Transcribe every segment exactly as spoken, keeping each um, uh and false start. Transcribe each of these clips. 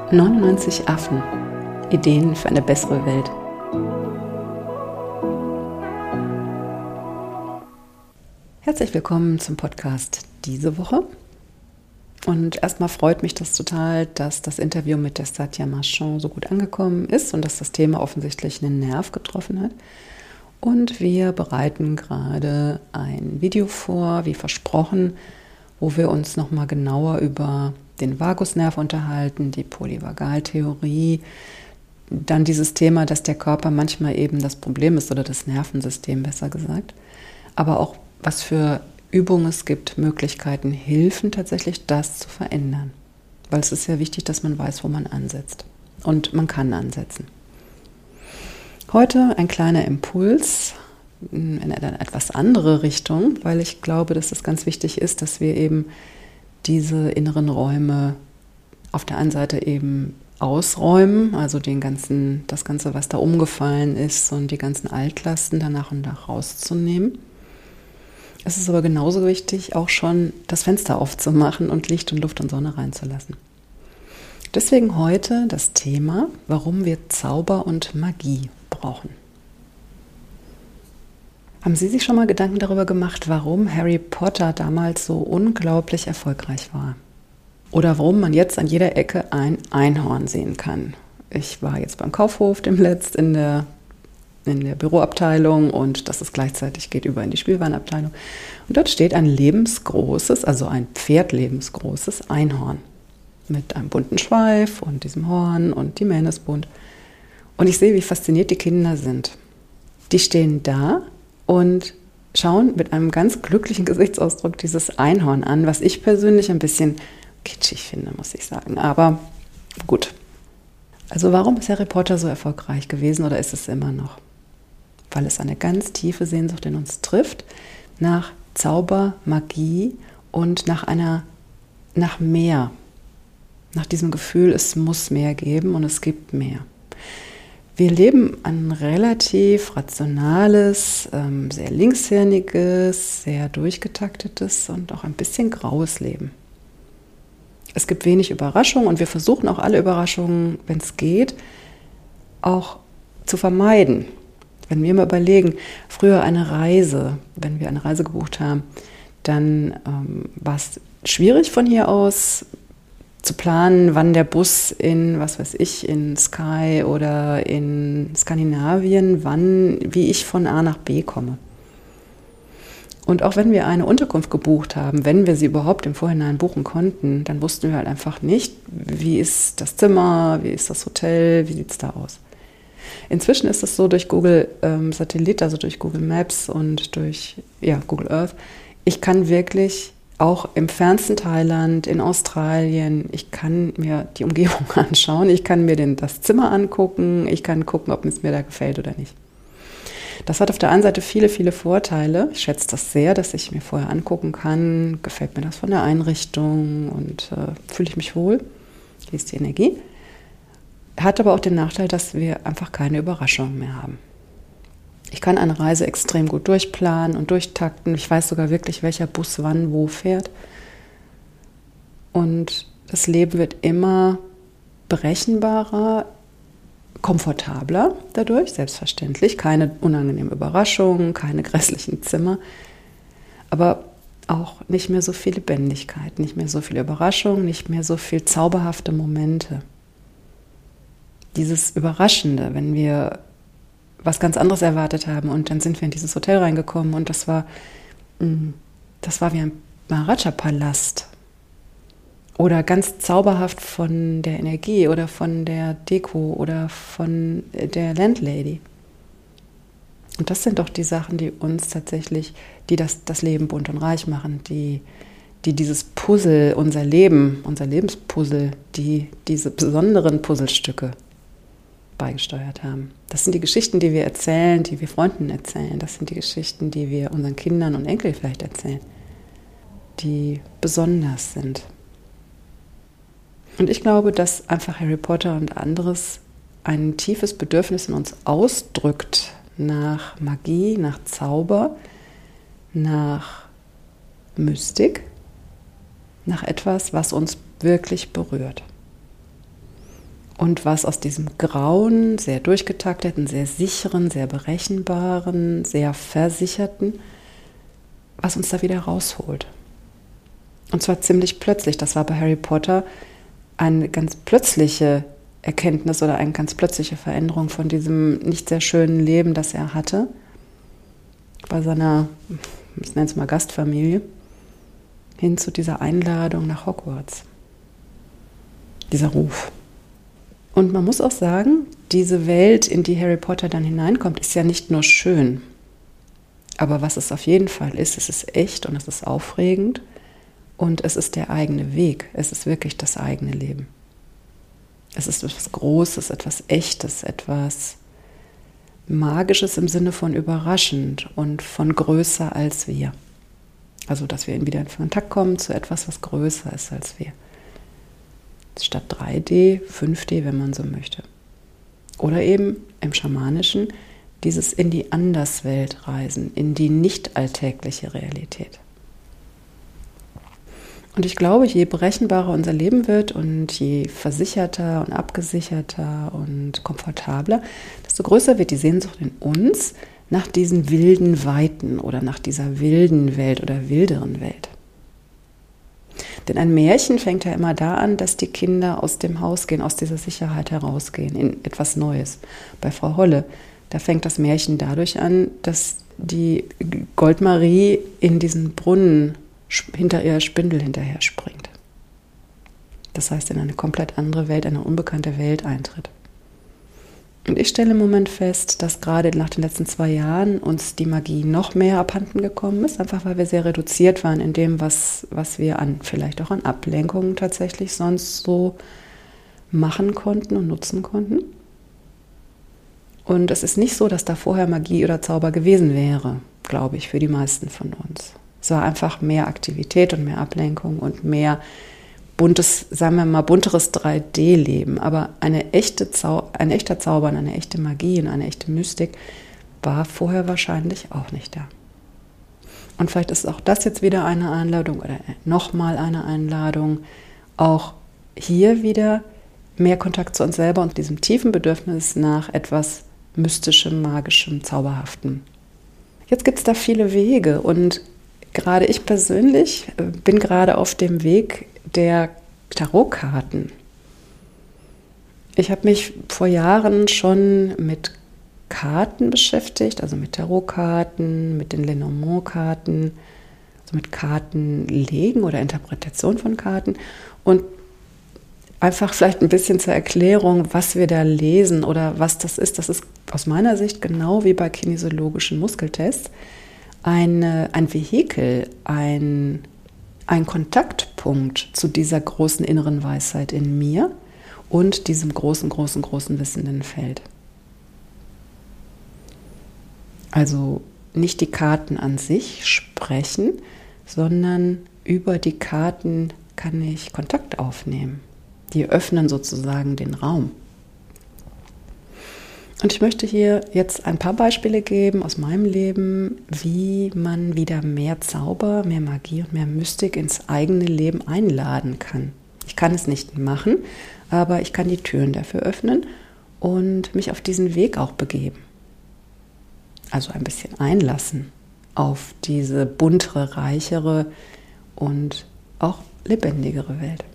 neunundneunzig Affen. Ideen für eine bessere Welt. Herzlich willkommen zum Podcast diese Woche. Und erstmal freut mich das total, dass das Interview mit der Satya Marchand so gut angekommen ist und dass das Thema offensichtlich einen Nerv getroffen hat. Und wir bereiten gerade ein Video vor, wie versprochen, wo wir uns nochmal genauer über den Vagusnerv unterhalten, die Polyvagaltheorie, dann dieses Thema, dass der Körper manchmal eben das Problem ist oder das Nervensystem besser gesagt, aber auch was für Übungen es gibt, Möglichkeiten, Hilfen tatsächlich das zu verändern. Weil es ist ja wichtig, dass man weiß, wo man ansetzt. Und man kann ansetzen. Heute ein kleiner Impuls in eine etwas andere Richtung, weil ich glaube, dass es ganz wichtig ist, dass wir eben diese inneren Räume auf der einen Seite eben ausräumen, also den ganzen, das Ganze, was da umgefallen ist und die ganzen Altlasten dann nach und nach rauszunehmen. Es ist aber genauso wichtig, auch schon das Fenster aufzumachen und Licht und Luft und Sonne reinzulassen. Deswegen heute das Thema, warum wir Zauber und Magie brauchen. Haben Sie sich schon mal Gedanken darüber gemacht, warum Harry Potter damals so unglaublich erfolgreich war? Oder warum man jetzt an jeder Ecke ein Einhorn sehen kann? Ich war jetzt beim Kaufhof demnächst in der in der Büroabteilung und das ist gleichzeitig geht über in die Spielwarenabteilung. Und dort steht ein lebensgroßes, also ein pferdlebensgroßes Einhorn mit einem bunten Schweif und diesem Horn und die Mähne ist bunt. Und ich sehe, wie fasziniert die Kinder sind. Die stehen da und schauen mit einem ganz glücklichen Gesichtsausdruck dieses Einhorn an, was ich persönlich ein bisschen kitschig finde, muss ich sagen. Aber gut. Also warum ist Harry Potter so erfolgreich gewesen oder ist es immer noch? Weil es eine ganz tiefe Sehnsucht in uns trifft, nach Zauber, Magie und nach einer, nach mehr. Nach diesem Gefühl, es muss mehr geben und es gibt mehr. Wir leben ein relativ rationales, sehr linkshirniges, sehr durchgetaktetes und auch ein bisschen graues Leben. Es gibt wenig Überraschungen und wir versuchen auch alle Überraschungen, wenn es geht, auch zu vermeiden. Wenn wir mal überlegen, früher eine Reise, wenn wir eine Reise gebucht haben, dann ähm, war es schwierig von hier aus zu planen, wann der Bus in, was weiß ich, in Skye oder in Skandinavien, wann, wie ich von A nach B komme. Und auch wenn wir eine Unterkunft gebucht haben, wenn wir sie überhaupt im Vorhinein buchen konnten, dann wussten wir halt einfach nicht, wie ist das Zimmer, wie ist das Hotel, wie sieht es da aus. Inzwischen ist es so durch Google ähm, Satellit, also durch Google Maps und durch ja, Google Earth, ich kann wirklich auch im fernsten Thailand, in Australien, ich kann mir die Umgebung anschauen, ich kann mir den, das Zimmer angucken, ich kann gucken, ob es mir da gefällt oder nicht. Das hat auf der einen Seite viele, viele Vorteile. Ich schätze das sehr, dass ich mir vorher angucken kann, gefällt mir das von der Einrichtung und äh, fühle ich mich wohl, wie ist die Energie. Hat aber auch den Nachteil, dass wir einfach keine Überraschungen mehr haben. Ich kann eine Reise extrem gut durchplanen und durchtakten. Ich weiß sogar wirklich, welcher Bus wann wo fährt. Und das Leben wird immer berechenbarer, komfortabler dadurch, selbstverständlich. Keine unangenehmen Überraschungen, keine grässlichen Zimmer. Aber auch nicht mehr so viel Lebendigkeit, nicht mehr so viel Überraschung, nicht mehr so viel zauberhafte Momente. Dieses Überraschende, wenn wir was ganz anderes erwartet haben und dann sind wir in dieses Hotel reingekommen und das war, das war wie ein Maharaja-Palast oder ganz zauberhaft von der Energie oder von der Deko oder von der Landlady. Und das sind doch die Sachen, die uns tatsächlich, die das, das Leben bunt und reich machen, die, die dieses Puzzle, unser Leben, unser Lebenspuzzle, die diese besonderen Puzzlestücke beigesteuert haben. Das sind die Geschichten, die wir erzählen, die wir Freunden erzählen. Das sind die Geschichten, die wir unseren Kindern und Enkeln vielleicht erzählen, die besonders sind. Und ich glaube, dass einfach Harry Potter und anderes ein tiefes Bedürfnis in uns ausdrückt nach Magie, nach Zauber, nach Mystik, nach etwas, was uns wirklich berührt. Und was aus diesem grauen, sehr durchgetakteten, sehr sicheren, sehr berechenbaren, sehr versicherten, was uns da wieder rausholt. Und zwar ziemlich plötzlich. Das war bei Harry Potter eine ganz plötzliche Erkenntnis oder eine ganz plötzliche Veränderung von diesem nicht sehr schönen Leben, das er hatte, bei seiner, ich nenne es mal Gastfamilie, hin zu dieser Einladung nach Hogwarts. Dieser Ruf. Und man muss auch sagen, diese Welt, in die Harry Potter dann hineinkommt, ist ja nicht nur schön. Aber was es auf jeden Fall ist, es ist echt und es ist aufregend und es ist der eigene Weg. Es ist wirklich das eigene Leben. Es ist etwas Großes, etwas Echtes, etwas Magisches im Sinne von überraschend und von größer als wir. Also, dass wir wieder in Kontakt kommen zu etwas, was größer ist als wir. Statt drei D, fünf D, wenn man so möchte. Oder eben im Schamanischen dieses in die Anderswelt reisen, in die nicht alltägliche Realität. Und ich glaube, je berechenbarer unser Leben wird und je versicherter und abgesicherter und komfortabler, desto größer wird die Sehnsucht in uns nach diesen wilden Weiten oder nach dieser wilden Welt oder wilderen Welt. Denn ein Märchen fängt ja immer da an, dass die Kinder aus dem Haus gehen, aus dieser Sicherheit herausgehen, in etwas Neues. Bei Frau Holle, da fängt das Märchen dadurch an, dass die Goldmarie in diesen Brunnen hinter ihr Spindel hinterher springt. Das heißt, in eine komplett andere Welt, eine unbekannte Welt eintritt. Und ich stelle im Moment fest, dass gerade nach den letzten zwei Jahren uns die Magie noch mehr abhanden gekommen ist, einfach weil wir sehr reduziert waren in dem, was, was wir an, vielleicht auch an Ablenkungen tatsächlich sonst so machen konnten und nutzen konnten. Und es ist nicht so, dass da vorher Magie oder Zauber gewesen wäre, glaube ich, für die meisten von uns. Es war einfach mehr Aktivität und mehr Ablenkung und mehr buntes, sagen wir mal, bunteres drei D-Leben. Aber eine echte Zau- ein echter Zauber, eine echte Magie und eine echte Mystik war vorher wahrscheinlich auch nicht da. Und vielleicht ist auch das jetzt wieder eine Einladung oder nochmal eine Einladung, auch hier wieder mehr Kontakt zu uns selber und diesem tiefen Bedürfnis nach etwas Mystischem, Magischem, Zauberhaftem. Jetzt gibt es da viele Wege und gerade ich persönlich bin gerade auf dem Weg der Tarotkarten. Ich habe mich vor Jahren schon mit Karten beschäftigt, also mit Tarotkarten, mit den Lenormand-Karten, also mit Kartenlegen oder Interpretation von Karten und einfach vielleicht ein bisschen zur Erklärung, was wir da lesen oder was das ist. Das ist aus meiner Sicht genau wie bei kinesiologischen Muskeltests eine, ein Vehikel, ein, ein Kontaktpunkt zu dieser großen inneren Weisheit in mir und diesem großen, großen, großen wissenden Feld. Also nicht die Karten an sich sprechen, sondern über die Karten kann ich Kontakt aufnehmen. Die öffnen sozusagen den Raum. Und ich möchte hier jetzt ein paar Beispiele geben aus meinem Leben, wie man wieder mehr Zauber, mehr Magie und mehr Mystik ins eigene Leben einladen kann. Ich kann es nicht machen, aber ich kann die Türen dafür öffnen und mich auf diesen Weg auch begeben. Also ein bisschen einlassen auf diese buntere, reichere und auch lebendigere Welt.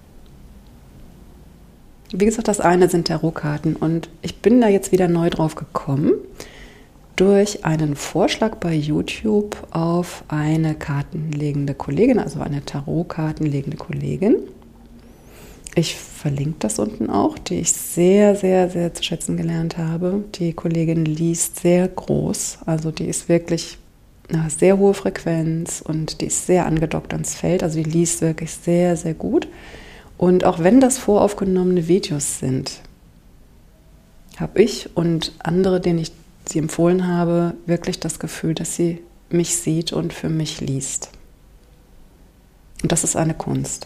Wie gesagt, das eine sind Tarotkarten und ich bin da jetzt wieder neu drauf gekommen durch einen Vorschlag bei YouTube auf eine kartenlegende Kollegin, also eine Tarotkartenlegende Kollegin. Ich verlinke das unten auch, die ich sehr, sehr, sehr zu schätzen gelernt habe. Die Kollegin liest sehr groß, also die ist wirklich eine sehr hohe Frequenz und die ist sehr angedockt ans Feld, also die liest wirklich sehr, sehr gut. Und auch wenn das voraufgenommene Videos sind, habe ich und andere, denen ich sie empfohlen habe, wirklich das Gefühl, dass sie mich sieht und für mich liest. Und das ist eine Kunst.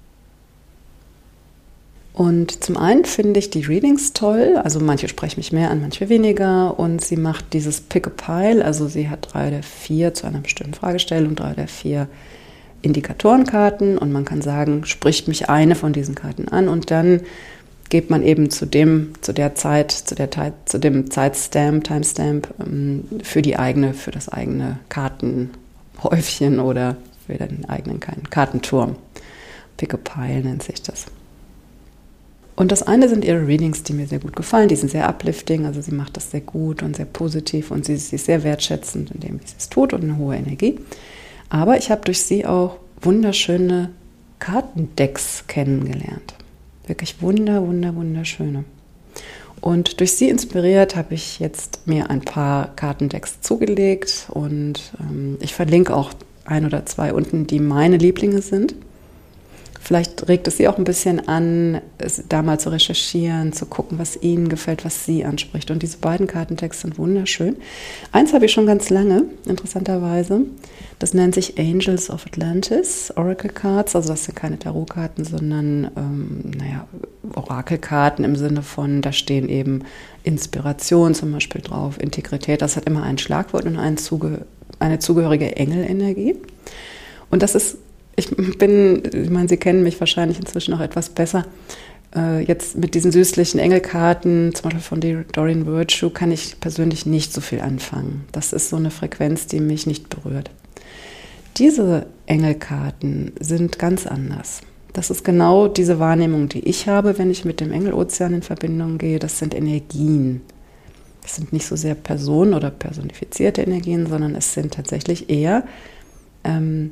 Und zum einen finde ich die Readings toll, also manche sprechen mich mehr an, manche weniger. Und sie macht dieses Pick a Pile, also sie hat drei oder vier zu einer bestimmten Fragestellung, drei oder vier Indikatorenkarten und man kann sagen, spricht mich eine von diesen Karten an und dann gibt man eben zu dem, zu der Zeit, zu der zu dem Zeitstamp, Timestamp ähm, für die eigene, für das eigene Kartenhäufchen oder für den eigenen Kartenturm. Pick a Pile nennt sich das. Und das eine sind ihre Readings, die mir sehr gut gefallen. Die sind sehr uplifting, also sie macht das sehr gut und sehr positiv und sie, sie ist sehr wertschätzend in dem, wie sie es tut und eine hohe Energie. Aber ich habe durch sie auch wunderschöne Kartendecks kennengelernt. Wirklich wunder, wunder, wunderschöne. Und durch sie inspiriert habe ich jetzt mir ein paar Kartendecks zugelegt und ähm, ich verlinke auch ein oder zwei unten, die meine Lieblinge sind. Vielleicht regt es Sie auch ein bisschen an, da mal zu recherchieren, zu gucken, was Ihnen gefällt, was Sie anspricht. Und diese beiden Kartendecks sind wunderschön. Eins habe ich schon ganz lange, interessanterweise. Das nennt sich Angels of Atlantis, Oracle Cards. Also das sind keine Tarotkarten, sondern ähm, naja, Orakelkarten im Sinne von, da stehen eben Inspiration zum Beispiel drauf, Integrität. Das hat immer ein Schlagwort und ein Zuge, eine zugehörige Engelenergie. Und das ist Ich bin, ich meine, Sie kennen mich wahrscheinlich inzwischen noch etwas besser. Äh, jetzt mit diesen süßlichen Engelkarten, zum Beispiel von Doreen Virtue, kann ich persönlich nicht so viel anfangen. Das ist so eine Frequenz, die mich nicht berührt. Diese Engelkarten sind ganz anders. Das ist genau diese Wahrnehmung, die ich habe, wenn ich mit dem Engelozean in Verbindung gehe. Das sind Energien. Das sind nicht so sehr Personen oder personifizierte Energien, sondern es sind tatsächlich eher ähm,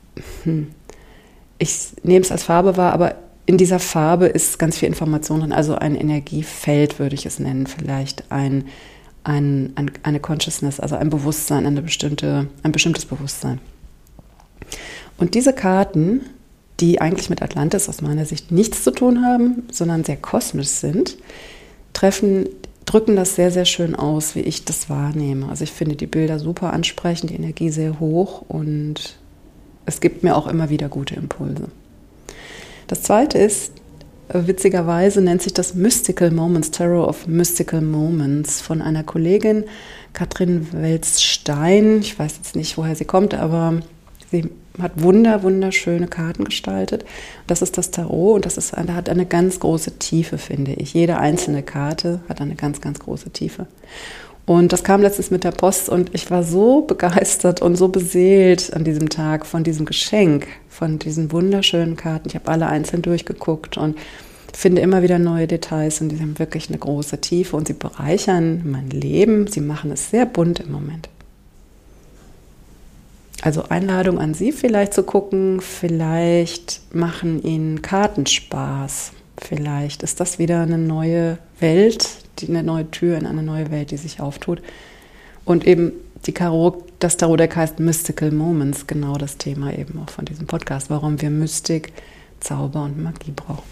ich nehme es als Farbe wahr, aber in dieser Farbe ist ganz viel Information drin, also ein Energiefeld würde ich es nennen, vielleicht ein, ein, ein, eine Consciousness, also ein Bewusstsein, eine bestimmte, ein bestimmtes Bewusstsein. Und diese Karten, die eigentlich mit Atlantis aus meiner Sicht nichts zu tun haben, sondern sehr kosmisch sind, treffen, drücken das sehr, sehr schön aus, wie ich das wahrnehme. Also ich finde die Bilder super ansprechend, die Energie sehr hoch und es gibt mir auch immer wieder gute Impulse. Das zweite ist, witzigerweise nennt sich das Mystical Moments, Tarot of Mystical Moments von einer Kollegin, Katrin Welz-Stein. Ich weiß jetzt nicht, woher sie kommt, aber sie hat wunder, wunderschöne Karten gestaltet. Das ist das Tarot und das ist, da hat eine ganz große Tiefe, finde ich. Jede einzelne Karte hat eine ganz, ganz große Tiefe. Und das kam letztens mit der Post und ich war so begeistert und so beseelt an diesem Tag von diesem Geschenk, von diesen wunderschönen Karten. Ich habe alle einzeln durchgeguckt und finde immer wieder neue Details und die haben wirklich eine große Tiefe und sie bereichern mein Leben. Sie machen es sehr bunt im Moment. Also Einladung an Sie vielleicht zu gucken, vielleicht machen Ihnen Karten Spaß. Vielleicht ist das wieder eine neue Welt, die, eine neue Tür in eine neue Welt, die sich auftut. Und eben die Tarot, das Tarotdeck heißt Mystical Moments, genau das Thema eben auch von diesem Podcast, warum wir Mystik, Zauber und Magie brauchen.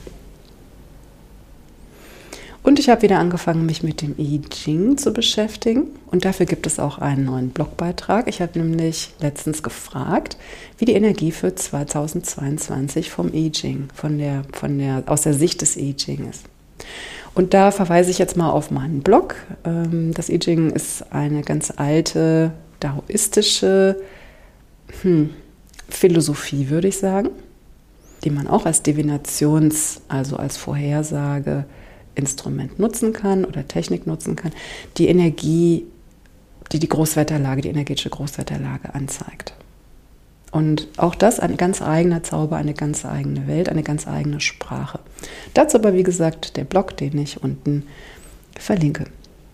Und ich habe wieder angefangen, mich mit dem I Ching zu beschäftigen. Und dafür gibt es auch einen neuen Blogbeitrag. Ich habe nämlich letztens gefragt, wie die Energie für zweitausendzweiundzwanzig vom I Ching, von der, von der, aus der Sicht des I Ching ist. Und da verweise ich jetzt mal auf meinen Blog. Das I Ching ist eine ganz alte, daoistische hm, Philosophie, würde ich sagen, die man auch als Divinations-, also als Vorhersage, Instrument nutzen kann oder Technik nutzen kann, die Energie, die die Großwetterlage, die energetische Großwetterlage anzeigt. Und auch das ein ganz eigener Zauber, eine ganz eigene Welt, eine ganz eigene Sprache. Dazu aber, wie gesagt, der Blog, den ich unten verlinke.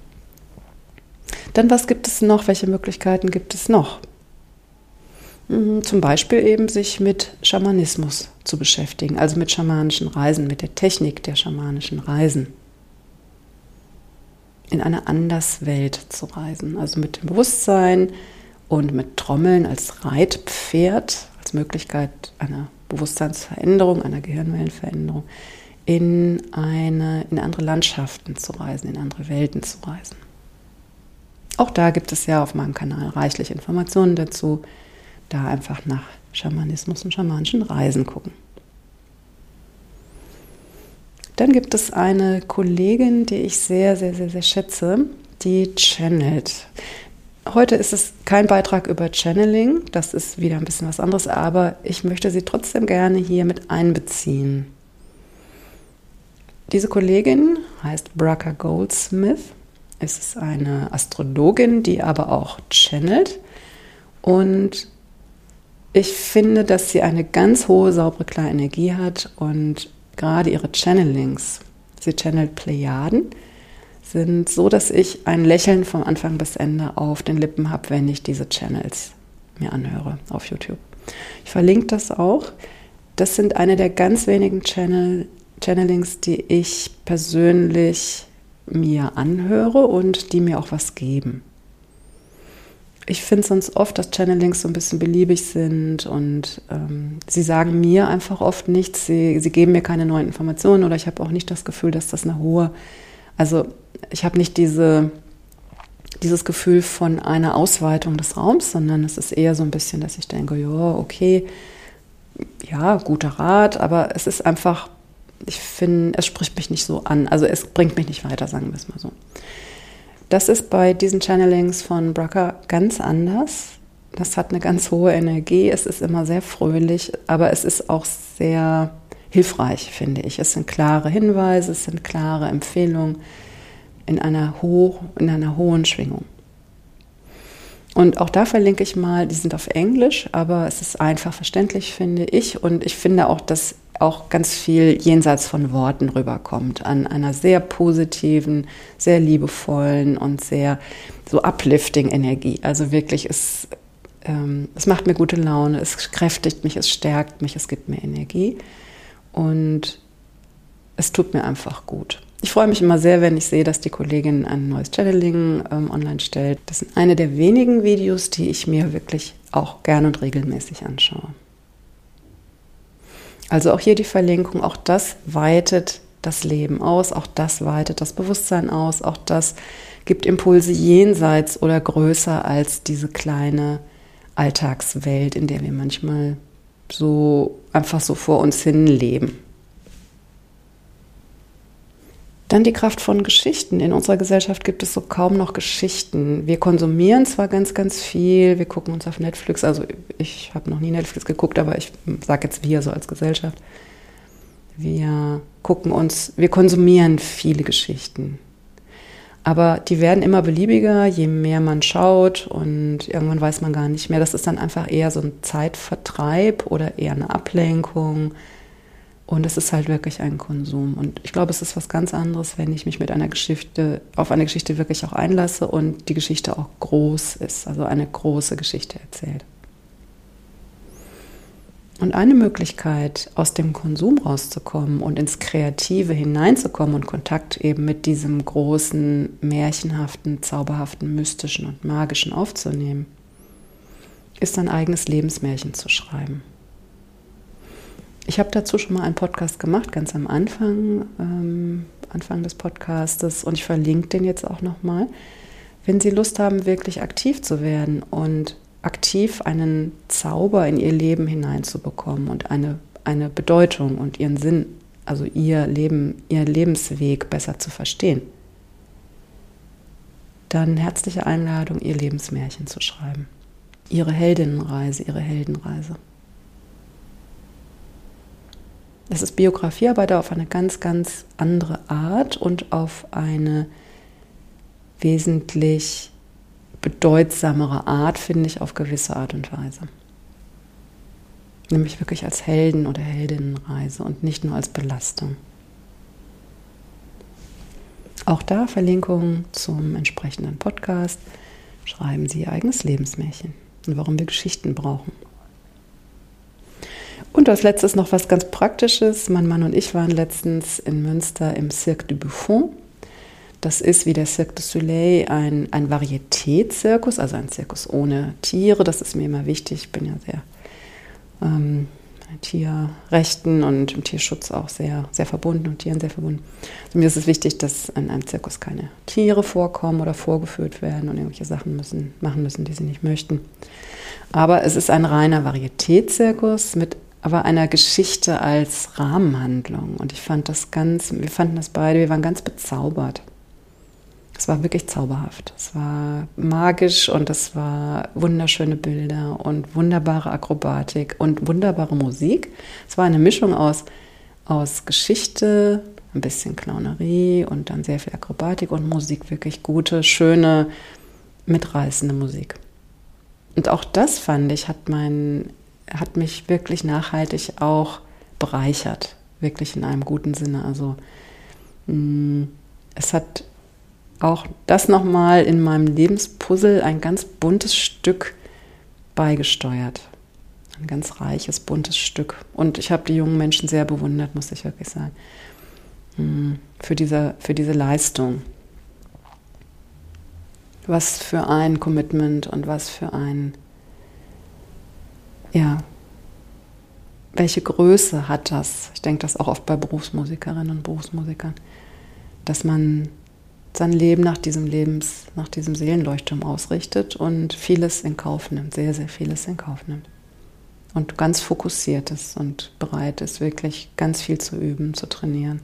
Dann, was gibt es noch? Welche Möglichkeiten gibt es noch? Zum Beispiel eben sich mit Schamanismus zu beschäftigen, also mit schamanischen Reisen, mit der Technik der schamanischen Reisen. In eine Anderswelt zu reisen, also mit dem Bewusstsein und mit Trommeln als Reitpferd, als Möglichkeit einer Bewusstseinsveränderung, einer Gehirnwellenveränderung, in, eine, in andere Landschaften zu reisen, in andere Welten zu reisen. Auch da gibt es ja auf meinem Kanal reichlich Informationen dazu. Da einfach nach Schamanismus und schamanischen Reisen gucken. Dann gibt es eine Kollegin, die ich sehr, sehr, sehr, sehr schätze, die channelt. Heute ist es kein Beitrag über Channeling, das ist wieder ein bisschen was anderes, aber ich möchte sie trotzdem gerne hier mit einbeziehen. Diese Kollegin heißt Bracha Goldsmith. Es ist eine Astrologin, die aber auch channelt. Und ich finde, dass sie eine ganz hohe, saubere, klare Energie hat. Und gerade ihre Channelings, sie channelt Plejaden, sind so, dass ich ein Lächeln vom Anfang bis Ende auf den Lippen habe, wenn ich diese Channels mir anhöre auf YouTube. Ich verlinke das auch. Das sind eine der ganz wenigen Channel, Channelings, die ich persönlich mir anhöre und die mir auch was geben. Ich finde sonst oft, dass Channelings so ein bisschen beliebig sind und ähm, sie sagen mir einfach oft nichts, sie, sie geben mir keine neuen Informationen oder ich habe auch nicht das Gefühl, dass das eine hohe, also ich habe nicht diese, dieses Gefühl von einer Ausweitung des Raums, sondern es ist eher so ein bisschen, dass ich denke, ja, okay, ja, guter Rat, aber es ist einfach, ich finde, es spricht mich nicht so an, also es bringt mich nicht weiter, sagen wir es mal so. Das ist bei diesen Channelings von Bracha ganz anders. Das hat eine ganz hohe Energie, es ist immer sehr fröhlich, aber es ist auch sehr hilfreich, finde ich. Es sind klare Hinweise, es sind klare Empfehlungen in einer, hoch, in einer hohen Schwingung. Und auch da verlinke ich mal, die sind auf Englisch, aber es ist einfach verständlich, finde ich. Und ich finde auch, dass auch ganz viel jenseits von Worten rüberkommt, an einer sehr positiven, sehr liebevollen und sehr so uplifting Energie. Also wirklich, es, ähm, es macht mir gute Laune, es kräftigt mich, es stärkt mich, es gibt mir Energie und es tut mir einfach gut. Ich freue mich immer sehr, wenn ich sehe, dass die Kollegin ein neues Channeling ähm, online stellt. Das sind eine der wenigen Videos, die ich mir wirklich auch gerne und regelmäßig anschaue. Also auch hier die Verlinkung, auch das weitet das Leben aus, auch das weitet das Bewusstsein aus, auch das gibt Impulse jenseits oder größer als diese kleine Alltagswelt, in der wir manchmal so einfach so vor uns hin leben. Dann die Kraft von Geschichten. In unserer Gesellschaft gibt es so kaum noch Geschichten. Wir konsumieren zwar ganz, ganz viel, wir gucken uns auf Netflix, also ich habe noch nie Netflix geguckt, aber ich sage jetzt wir so als Gesellschaft. Wir gucken uns, wir konsumieren viele Geschichten. Aber die werden immer beliebiger, je mehr man schaut und irgendwann weiß man gar nicht mehr. Das ist dann einfach eher so ein Zeitvertreib oder eher eine Ablenkung. Und es ist halt wirklich ein Konsum. Und ich glaube, es ist was ganz anderes, wenn ich mich mit einer Geschichte, auf eine Geschichte wirklich auch einlasse und die Geschichte auch groß ist, also eine große Geschichte erzählt. Und eine Möglichkeit, aus dem Konsum rauszukommen und ins Kreative hineinzukommen und Kontakt eben mit diesem großen, märchenhaften, zauberhaften, mystischen und magischen aufzunehmen, ist ein eigenes Lebensmärchen zu schreiben. Ich habe dazu schon mal einen Podcast gemacht, ganz am Anfang, ähm, Anfang des Podcastes, und ich verlinke den jetzt auch nochmal. Wenn Sie Lust haben, wirklich aktiv zu werden und aktiv einen Zauber in Ihr Leben hineinzubekommen und eine, eine Bedeutung und Ihren Sinn, also Ihr Leben, Ihr Lebensweg besser zu verstehen, dann herzliche Einladung, Ihr Lebensmärchen zu schreiben. Ihre Heldinnenreise, Ihre Heldenreise. Das ist Biografiearbeit auf eine ganz, ganz andere Art und auf eine wesentlich bedeutsamere Art, finde ich, auf gewisse Art und Weise. Nämlich wirklich als Helden- oder Heldinnenreise und nicht nur als Belastung. Auch da Verlinkungen zum entsprechenden Podcast. Schreiben Sie Ihr eigenes Lebensmärchen und warum wir Geschichten brauchen. Und als letztes noch was ganz Praktisches. Mein Mann und ich waren letztens in Münster im Cirque du Buffon. Das ist wie der Cirque du Soleil ein, ein Varieté-Zirkus, also ein Zirkus ohne Tiere. Das ist mir immer wichtig. Ich bin ja sehr ähm, Tierrechten und im Tierschutz auch sehr, sehr verbunden und Tieren sehr verbunden. Also mir ist es wichtig, dass in einem Zirkus keine Tiere vorkommen oder vorgeführt werden und irgendwelche Sachen müssen, machen müssen, die sie nicht möchten. Aber es ist ein reiner Varieté-Zirkus mit aber einer Geschichte als Rahmenhandlung. Und ich fand das ganz, wir fanden das beide, wir waren ganz bezaubert. Es war wirklich zauberhaft. Es war magisch und es war wunderschöne Bilder und wunderbare Akrobatik und wunderbare Musik. Es war eine Mischung aus, aus Geschichte, ein bisschen Clownerie und dann sehr viel Akrobatik und Musik, wirklich gute, schöne, mitreißende Musik. Und auch das, fand ich, hat, mein, hat mich wirklich nachhaltig auch bereichert, wirklich in einem guten Sinne. Also mh, es hat auch das nochmal in meinem Lebenspuzzle ein ganz buntes Stück beigesteuert. Ein ganz reiches, buntes Stück. Und ich habe die jungen Menschen sehr bewundert, muss ich wirklich sagen, für diese, für diese Leistung. Was für ein Commitment und was für ein, ja, welche Größe hat das? Ich denke das auch oft bei Berufsmusikerinnen und Berufsmusikern, dass man sein Leben nach diesem Lebens, nach diesem Seelenleuchtturm ausrichtet und vieles in Kauf nimmt, sehr, sehr vieles in Kauf nimmt. Und ganz fokussiert ist und bereit ist, wirklich ganz viel zu üben, zu trainieren.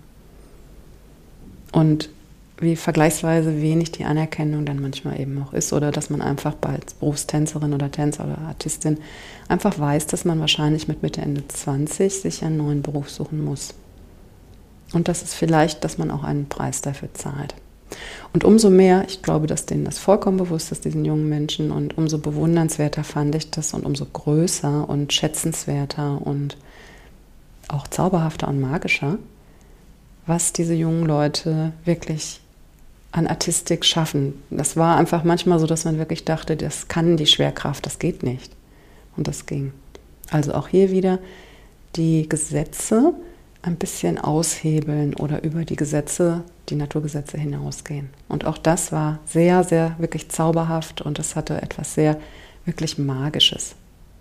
Und wie vergleichsweise wenig die Anerkennung dann manchmal eben auch ist, oder dass man einfach als Berufstänzerin oder Tänzer oder Artistin einfach weiß, dass man wahrscheinlich mit Mitte, Ende zwanzig sich einen neuen Beruf suchen muss. Und das ist vielleicht, dass man auch einen Preis dafür zahlt. Und umso mehr, ich glaube, dass denen das vollkommen bewusst ist, diesen jungen Menschen, und umso bewundernswerter fand ich das und umso größer und schätzenswerter und auch zauberhafter und magischer, was diese jungen Leute wirklich an Artistik schaffen. Das war einfach manchmal so, dass man wirklich dachte, das kann die Schwerkraft, das geht nicht. Und das ging. Also auch hier wieder die Gesetze ein bisschen aushebeln oder über die Gesetze, die Naturgesetze hinausgehen. Und auch das war sehr, sehr wirklich zauberhaft und es hatte etwas sehr wirklich Magisches.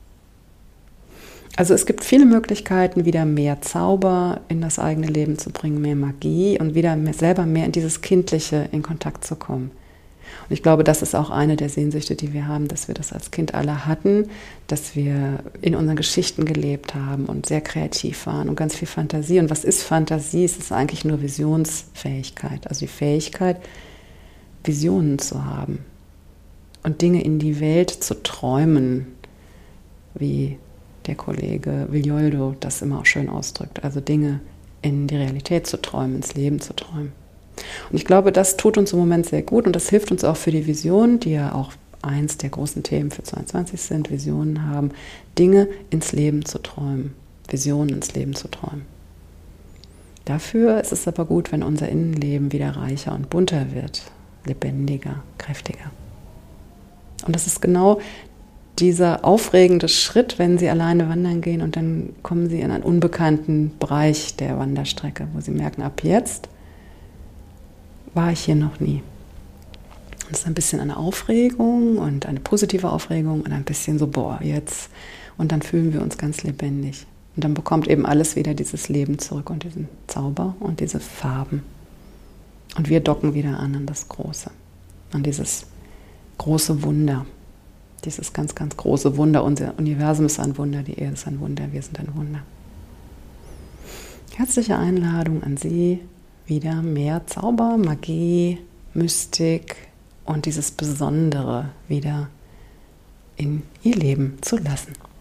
Also es gibt viele Möglichkeiten, wieder mehr Zauber in das eigene Leben zu bringen, mehr Magie und wieder mehr, selber mehr in dieses Kindliche in Kontakt zu kommen. Und ich glaube, das ist auch eine der Sehnsüchte, die wir haben, dass wir das als Kind alle hatten, dass wir in unseren Geschichten gelebt haben und sehr kreativ waren und ganz viel Fantasie. Und was ist Fantasie? Es ist eigentlich nur Visionsfähigkeit, also die Fähigkeit, Visionen zu haben und Dinge in die Welt zu träumen, wie der Kollege Villoldo das immer auch schön ausdrückt, also Dinge in die Realität zu träumen, ins Leben zu träumen. Und ich glaube, das tut uns im Moment sehr gut und das hilft uns auch für die Vision, die ja auch eins der großen Themen für zweiundzwanzig sind, Visionen haben, Dinge ins Leben zu träumen, Visionen ins Leben zu träumen. Dafür ist es aber gut, wenn unser Innenleben wieder reicher und bunter wird, lebendiger, kräftiger. Und das ist genau dieser aufregende Schritt, wenn Sie alleine wandern gehen und dann kommen Sie in einen unbekannten Bereich der Wanderstrecke, wo Sie merken, ab jetzt war ich hier noch nie. Und es ist ein bisschen eine Aufregung und eine positive Aufregung und ein bisschen so, boah, jetzt. Und dann fühlen wir uns ganz lebendig. Und dann bekommt eben alles wieder dieses Leben zurück und diesen Zauber und diese Farben. Und wir docken wieder an an das Große, an dieses große Wunder. Dieses ganz, ganz große Wunder. Unser Universum ist ein Wunder, die Erde ist ein Wunder, wir sind ein Wunder. Herzliche Einladung an Sie, wieder mehr Zauber, Magie, Mystik und dieses Besondere wieder in Ihr Leben zu lassen.